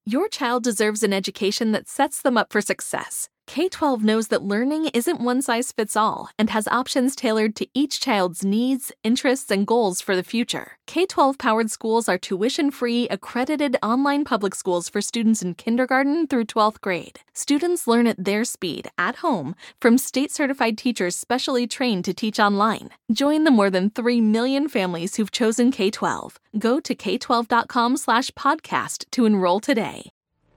Your child deserves an education that sets them up for success. K-12 knows that learning isn't one size fits all and has options tailored to each child's needs, interests, and goals for the future. K-12 powered schools are tuition-free, accredited online public schools for students in kindergarten through 12th grade. Students learn at their speed, at home, from state-certified teachers specially trained to teach online. Join the more than 3 million families who've chosen K-12. Go to k12.com/podcast to enroll today.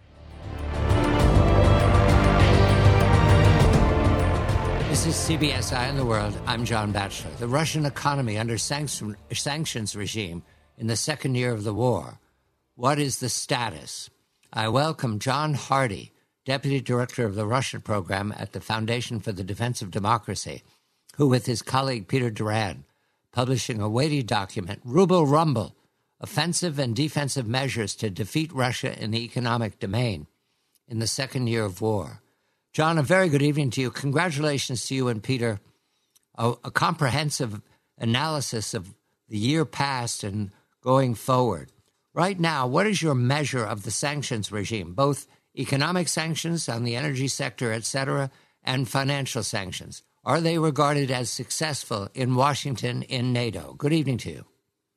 This is CBS Eye on the World. I'm John Batchelor. The Russian economy under sanctions regime in the second year of the war. What is the status? I welcome John Hardy, Deputy Director of the Russian Program at the Foundation for the Defense of Democracy, who with his colleague Peter Duran, publishing a weighty document, Ruble Rumble, Offensive and Defensive Measures to Defeat Russia in the Economic Domain in the Second Year of War. John, a very good evening to you. Congratulations to you and Peter. A comprehensive analysis of the year past and going forward. Right now, what is your measure of the sanctions regime, both economic sanctions on the energy sector, et cetera, and financial sanctions? Are they regarded as successful in Washington, in NATO? Good evening to you.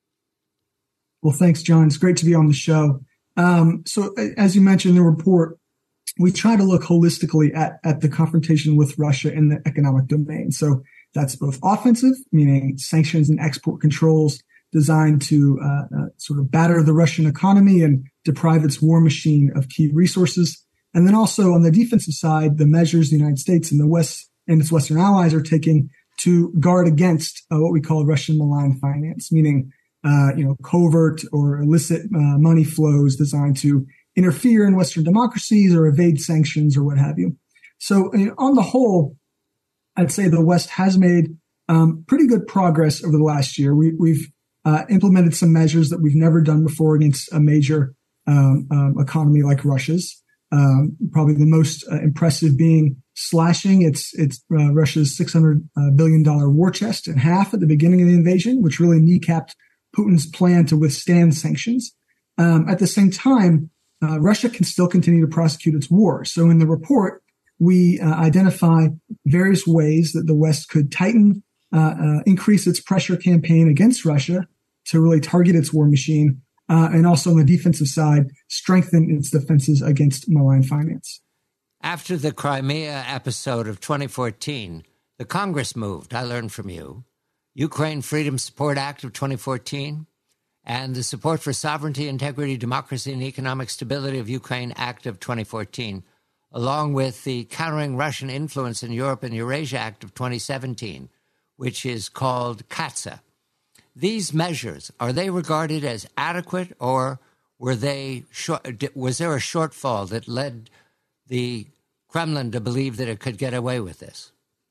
Well, thanks, John. It's great to be on the show. So as you mentioned in the report, we try to look holistically at the confrontation with Russia in the economic domain. So that's both offensive, meaning sanctions and export controls designed to sort of batter the Russian economy and deprive its war machine of key resources. And then also on the defensive side, the measures the United States and the West and its Western allies are taking to guard against what we call Russian malign finance, meaning covert or illicit money flows designed to interfere in Western democracies or evade sanctions or what have you. So on the whole, I'd say the West has made pretty good progress over the last year. We've implemented some measures that we've never done before against a major economy like Russia's. Probably the most impressive being slashing its Russia's $600 billion war chest in half at the beginning of the invasion, which really kneecapped Putin's plan to withstand sanctions. At the same time, Russia can still continue to prosecute its war. So in the report, we identify various ways that the West could tighten, increase its pressure campaign against Russia to really target its war machine, and also on the defensive side, strengthen its defenses against malign finance. After the Crimea episode of 2014, the Congress moved, I learned from you, Ukraine Freedom Support Act of 2014, and the Support for Sovereignty, Integrity, Democracy, and Economic Stability of Ukraine Act of 2014, along with the Countering Russian Influence in Europe and Eurasia Act of 2017, which is called CAATSA. These measures, are they regarded as adequate, or was there a shortfall that led the Kremlin to believe that it could get away with this?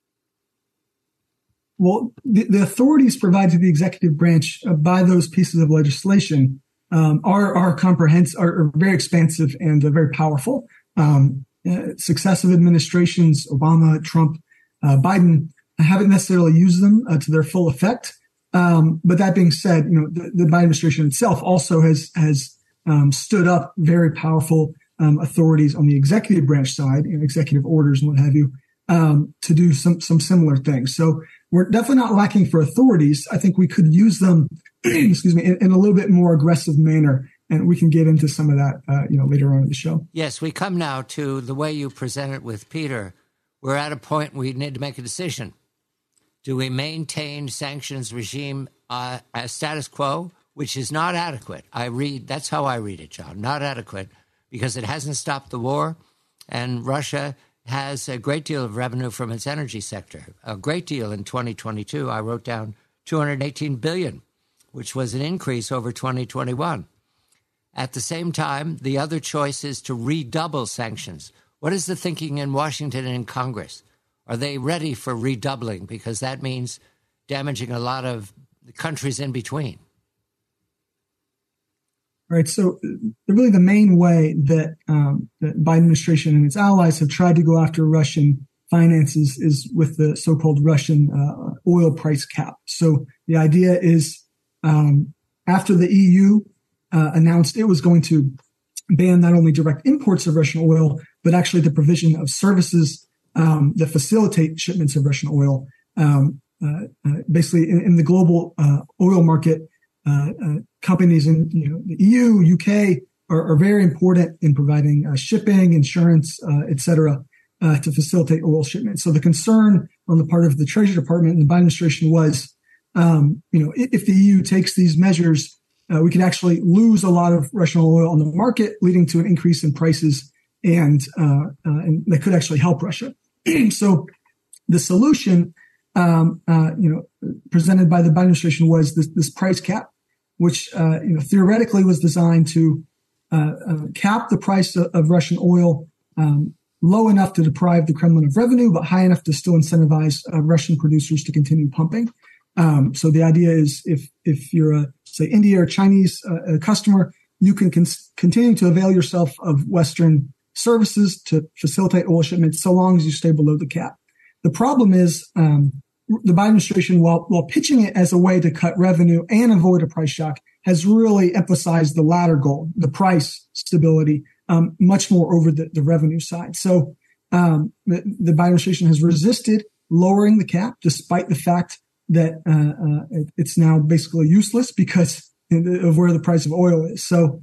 Well, the authorities provided to the executive branch by those pieces of legislation are comprehensive, are very expansive and very powerful. Successive administrations, Obama, Trump, Biden, haven't necessarily used them to their full effect. But that being said, the Biden administration itself also has stood up very powerful authorities on the executive branch side, executive orders and what have you, to do some similar things. So we're definitely not lacking for authorities. I think we could use them, in a little bit more aggressive manner. And we can get into some of that, later on in the show. Yes, we come now to the way you present it with Peter. We're at a point we need to make a decision. Do we maintain sanctions regime as status quo, which is not adequate? That's how I read it, John. Not adequate because it hasn't stopped the war, and Russia has a great deal of revenue from its energy sector. A great deal in 2022. I wrote down $218 billion, which was an increase over 2021. At the same time, the other choice is to redouble sanctions. What is the thinking in Washington and in Congress? Are they ready for redoubling? Because that means damaging a lot of the countries in between. Right. So really the main way that the Biden administration and its allies have tried to go after Russian finances is with the so-called Russian oil price cap. So the idea is after the EU announced it was going to ban not only direct imports of Russian oil, but actually the provision of services that facilitate shipments of Russian oil. Basically, in the global oil market, companies in the EU, UK are very important in providing shipping, insurance, et cetera, to facilitate oil shipments. So the concern on the part of the Treasury Department and the Biden administration was, if the EU takes these measures, we could actually lose a lot of Russian oil on the market, leading to an increase in prices, and that could actually help Russia. So the solution, presented by the Biden administration was this price cap, which theoretically was designed to cap the price of Russian oil low enough to deprive the Kremlin of revenue, but high enough to still incentivize Russian producers to continue pumping. So the idea is if you're say India or Chinese customer, you can continue to avail yourself of Western services to facilitate oil shipments so long as you stay below the cap. The problem is the Biden administration, while pitching it as a way to cut revenue and avoid a price shock, has really emphasized the latter goal, the price stability, much more over the revenue side. So the Biden administration has resisted lowering the cap, despite the fact that it's now basically useless because of where the price of oil is. So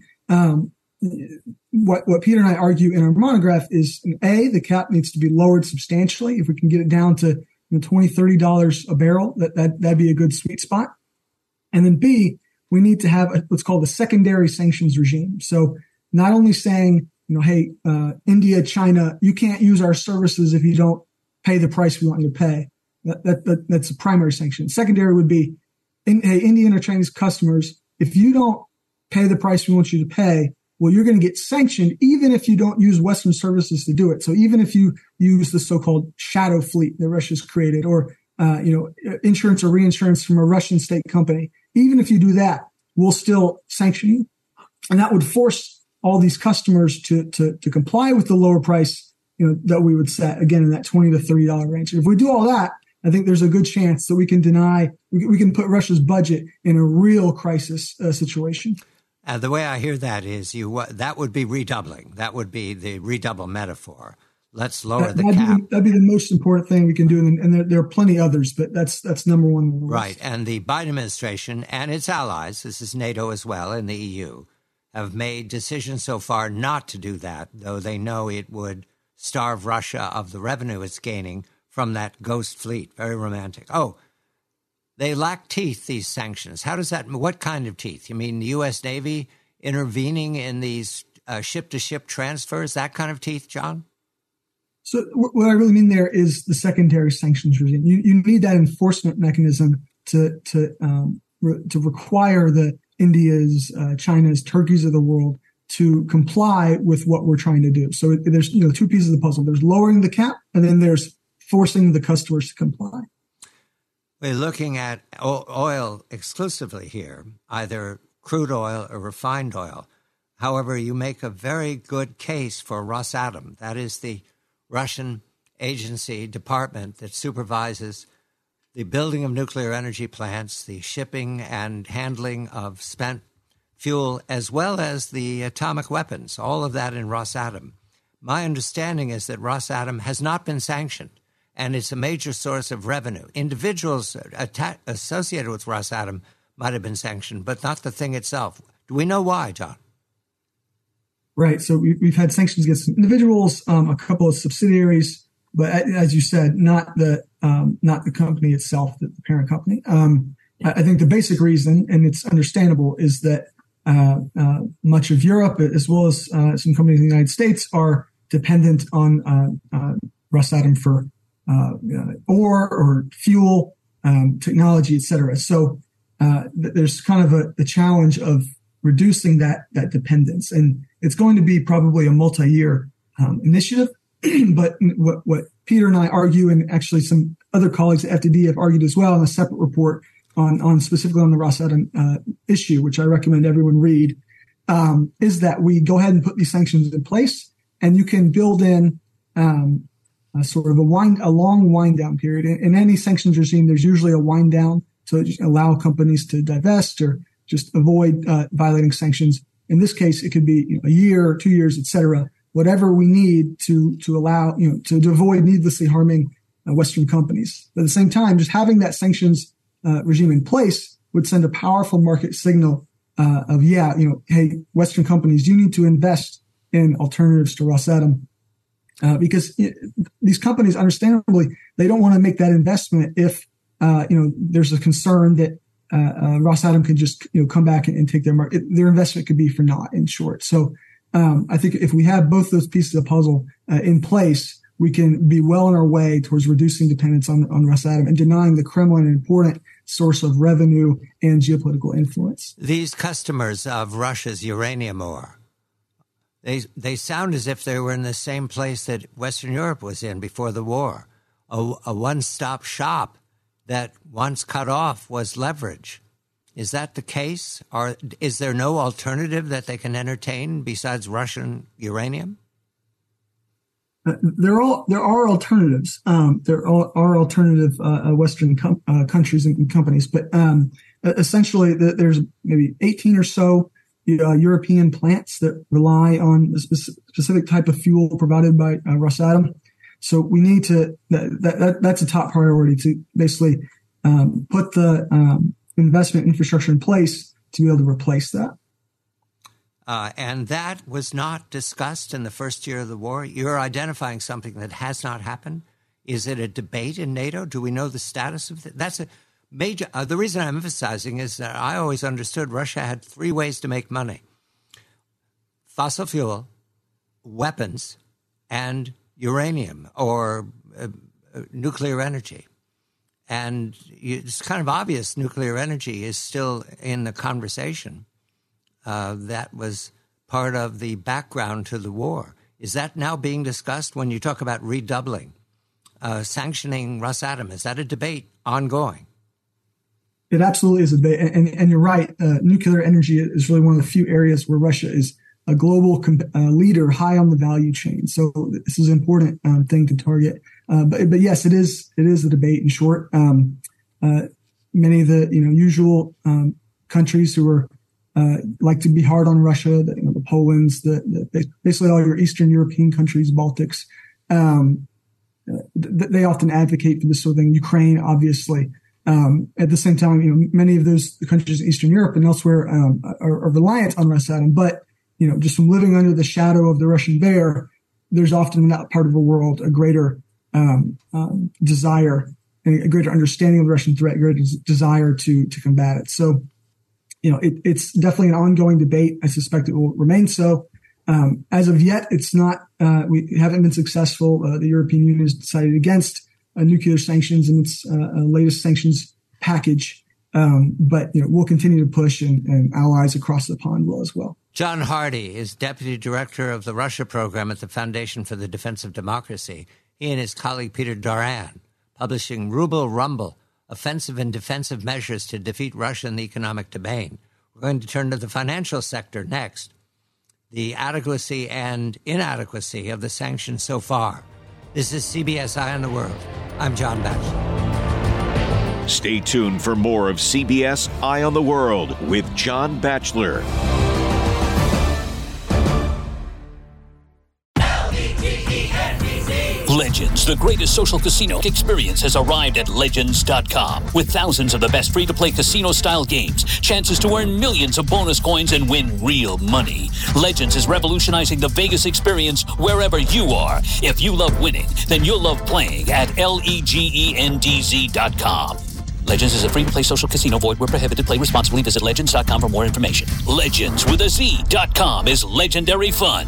what Peter and I argue in our monograph is, A, the cap needs to be lowered substantially. If we can get it down to $20, $30 a barrel, that'd be a good sweet spot. And then B, we need to have what's called a secondary sanctions regime. So not only saying, hey, India, China, you can't use our services if you don't pay the price we want you to pay. That's a primary sanction. Secondary would be, hey, Indian or Chinese customers, if you don't pay the price we want you to pay, well, you're going to get sanctioned even if you don't use Western services to do it. So even if you use the so-called shadow fleet that Russia's created, or insurance or reinsurance from a Russian state company, even if you do that, we'll still sanction you. And that would force all these customers to comply with the lower price, that we would set, again, in that $20 to $30 range. And if we do all that, I think there's a good chance that we can put Russia's budget in a real crisis situation. The way I hear that is that would be redoubling. That would be the redouble metaphor. Let's lower the cap. That'd be the most important thing we can do. And there are plenty others, but that's number one. Right. And the Biden administration and its allies, this is NATO as well, and the EU, have made decisions so far not to do that, though they know it would starve Russia of the revenue it's gaining from that ghost fleet. Very romantic. Oh, they lack teeth, these sanctions. What kind of teeth? You mean the U.S. Navy intervening in these ship-to-ship transfers, that kind of teeth, John? So what I really mean there is the secondary sanctions regime. You need that enforcement mechanism to require the India's, China's, Turkey's of the world to comply with what we're trying to do. So there's two pieces of the puzzle. There's lowering the cap, and then there's forcing the customers to comply. We're looking at oil exclusively here, either crude oil or refined oil. However, you make a very good case for Rosatom. That is the Russian agency department that supervises the building of nuclear energy plants, the shipping and handling of spent fuel, as well as the atomic weapons, all of that in Rosatom. My understanding is that Rosatom has not been sanctioned, and it's a major source of revenue. Individuals associated with Rosatom might have been sanctioned, but not the thing itself. Do we know why, John? Right. So we've had sanctions against individuals, a couple of subsidiaries, but as you said, not the company itself, the parent company. I think the basic reason, and it's understandable, is that much of Europe, as well as some companies in the United States, are dependent on Rosatom for ore or fuel, technology, et cetera. So there's kind of the challenge of reducing that dependence. And it's going to be probably a multi-year initiative. But what Peter and I argue, and actually some other colleagues at FDD have argued as well in a separate report on specifically on the Rosatom issue, which I recommend everyone read, is that we go ahead and put these sanctions in place, and you can build in sort of a long wind down period. In any sanctions regime, there's usually a wind down to allow companies to divest or just avoid violating sanctions. In this case, it could be a year, 2 years, et cetera, whatever we need to allow, to avoid needlessly harming Western companies. But at the same time, just having that sanctions regime in place would send a powerful market signal of, hey, Western companies, you need to invest in alternatives to Rosatom. Because these companies, understandably, they don't want to make that investment if, there's a concern that Rosatom could just, come back and take their market. Their investment could be for naught, in short. So I think if we have both those pieces of the puzzle in place, we can be well on our way towards reducing dependence on Rosatom and denying the Kremlin an important source of revenue and geopolitical influence. These customers of Russia's uranium ore, they sound as if they were in the same place that Western Europe was in before the war, a one-stop shop that once cut off was leverage. Is that the case? Or is there no alternative that they can entertain besides Russian uranium? There are alternatives. There are alternative Western countries and companies, but essentially there's maybe 18 or so European plants that rely on a specific type of fuel provided by Rosatom. So we need to that's a top priority to basically put the investment infrastructure in place to be able to replace that. And that was not discussed in the first year of the war. You're identifying something that has not happened. Is it a debate in NATO? Do we know the status of it? That's a major. The reason I'm emphasizing is that I always understood Russia had three ways to make money: fossil fuel, weapons, and uranium or nuclear energy. And it's kind of obvious nuclear energy is still in the conversation. That was part of the background to the war. Is that now being discussed when you talk about redoubling, sanctioning Rosatom? Is that a debate ongoing? It absolutely is a debate. And you're right. Nuclear energy is really one of the few areas where Russia is a global leader high on the value chain. So this is an important thing to target. But yes, it is a debate in short. Many of the usual countries who are like to be hard on Russia, the Polands, basically all your Eastern European countries, Baltics, they often advocate for this sort of thing. Ukraine, obviously. At the same time, many of those countries in Eastern Europe and elsewhere are reliant on Rosatom. But just from living under the shadow of the Russian bear, there's often in that part of the world a greater desire, a greater understanding of the Russian threat, a greater desire to combat it. So, it's definitely an ongoing debate. I suspect it will remain so. As of yet, it's not. We haven't been successful. The European Union has decided against nuclear sanctions in its latest sanctions package. But we'll continue to push, and allies across the pond will as well. John Hardy is Deputy Director of the Russia Program at the Foundation for the Defense of Democracy. He and his colleague Peter Doran publishing Ruble Rumble, Offensive and Defensive Measures to Defeat Russia in the Economic Domain. We're going to turn to the financial sector next. The adequacy and inadequacy of the sanctions so far. This is CBS Eye on the World. I'm John Batchelor. Stay tuned for more of CBS Eye on the World with John Batchelor. Legends, the greatest social casino experience, has arrived at Legends.com. With thousands of the best free-to-play casino-style games, chances to earn millions of bonus coins and win real money. Legends is revolutionizing the Vegas experience wherever you are. If you love winning, then you'll love playing at LEGENDZ.com. Legends is a free-to-play social casino. Void where prohibited. Play responsibly. Visit Legends.com for more information. Legends with a Z.com is legendary fun.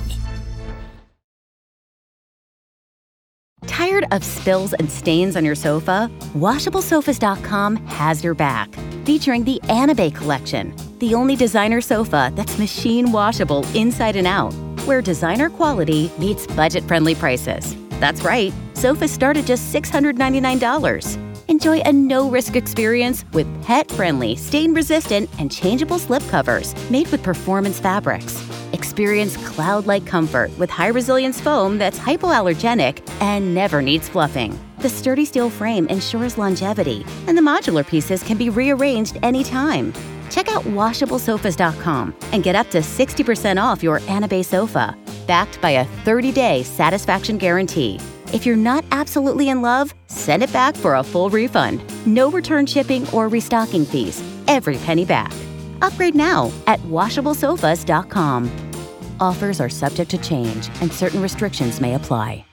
Tired of spills and stains on your sofa? WashableSofas.com has your back. Featuring the Anabay collection, the only designer sofa that's machine washable inside and out, where designer quality meets budget-friendly prices. That's right, sofas start at just $699. Enjoy a no-risk experience with pet-friendly, stain-resistant, and changeable slipcovers made with performance fabrics. Experience cloud-like comfort with high-resilience foam that's hypoallergenic and never needs fluffing. The sturdy steel frame ensures longevity, and the modular pieces can be rearranged anytime. Check out WashableSofas.com and get up to 60% off your Anabay sofa, backed by a 30-day satisfaction guarantee. If you're not absolutely in love, send it back for a full refund. No return shipping or restocking fees. Every penny back. Upgrade now at WashableSofas.com. Offers are subject to change and certain restrictions may apply.